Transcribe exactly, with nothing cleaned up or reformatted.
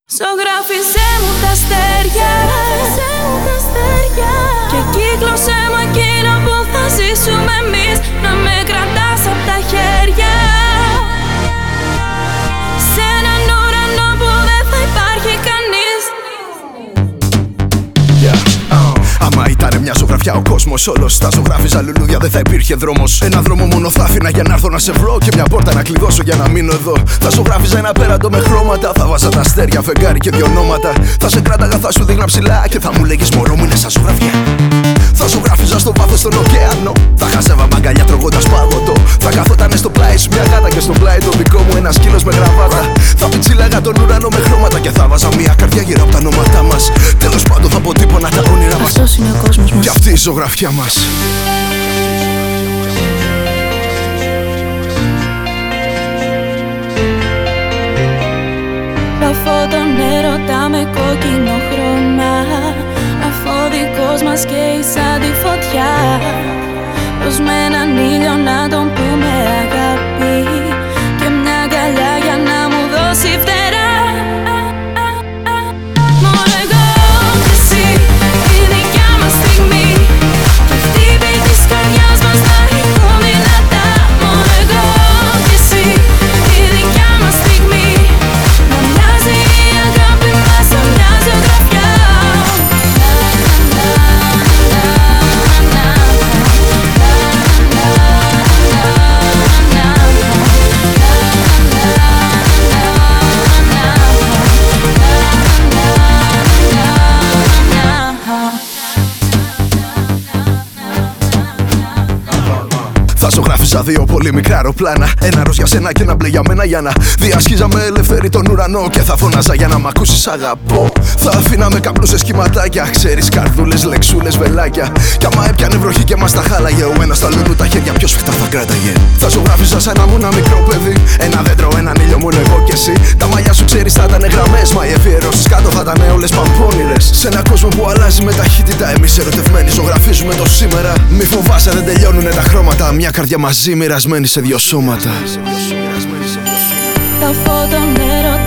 Ζωγράφιζε μου τα αστέρια και κύκλωσε μου εκείνο που θα ζήσουμε εμείς. Να με κρατάς απ' τα χέρια σε έναν ουρανό που δεν θα υπάρχει κανείς. Yeah. Oh. Άμα ήτανε μια ζωγραφιά ο κόσμος όλος, θα ζωγράφιζα λουλούδια, δεν θα υπήρχε δρόμος. Ένα δρόμο μόνο θα άφηνα για να έρθω να σε βρω και μια πόρτα να κλειδώσω για να μείνω εδώ. Θα ζωγράφιζα ένα πέραντο με χρώματα, θα βάζα τα αστέρια, φεγγάρι και δυο ονόματα. Θα σε κράταγα, θα σου δείχνα ψηλά και θα μου λέγεις μωρό μου είναι σαν ζωγραφιά. Θα ζωγράφιζα στο βάθος στον ωκεανό, θα χαζεύα μαγκαλιά τρώγοντας παγωτό. Θα καθότανε στο πλάι σου μια γάτα και στο πλάι το δικό μου ένα σκύλος με γραβάτα. Θα πιτσίλαγα τον ουρανό με χρώματα και θα βάζα μια καρδιά γύρω από τα ονόματά μας. Τέλος πάντων θα αποτύπωνα τα όνειρα μας. Αυτός είναι ο κόσμος μας και αυτή η ζωγραφιά μας. Γράφω τον έρωτα με κόκκινο χρώμα, αφόδικος μας καίει σαν τη φωτιά. Πως με έναν ήλιο να τον πούμε αγάπη και μια αγκαλιά για να μου δώσει φτερά. Μόνο εγώ και εσύ, η δικιά μας στιγμή και χτύπη της καρδιάς μας να ηχούν δυνατά. Μόνο εγώ και εσύ, η δικιά μας στιγμή, να μοιάζει η αγάπη μας σαν μια ζωγραφιά. Θα ζωγράφιζα δύο πολύ μικρά αεροπλάνα, ένα ροζ για σένα και ένα μπλε για μένα, για να διασχίζαμε ελεύθερη τον ουρανό. Και θα φώναζα για να μ' ακούσεις αγαπώ. Θα αφήναμε καπνούς σε σχηματάκια, ξέρεις, καρδούλες, λεξούλες, βελάκια. Κι άμα έπιανε βροχή και μας τα χάλαγε, ο ένας στα λούνου τα χέρια πιο σφιχτά θα κράταγε. Θα ζωγράφιζα σαν να ήμουν ένα μικρό παιδί, ένα δέντρο, έναν ήλιο μόνο εγώ κι εσύ. Τα μαλλιά σου ξέρεις θα ήταν γραμμές, μα οι εφιερώσεις κάτω θα ήταν όλες παμπώνηρες. Σε ένα κόσμο που αλλάζει με ταχύτητα, εμείς ερωτευμένοι ζωγραφίζουμε το σήμερα. Μη φοβάσαι, δεν τελειώνουνε τα χρώματα, μια καρδιά μαζί μοιρασμένη σε δυο σώματα. Θα φω τον έρωτα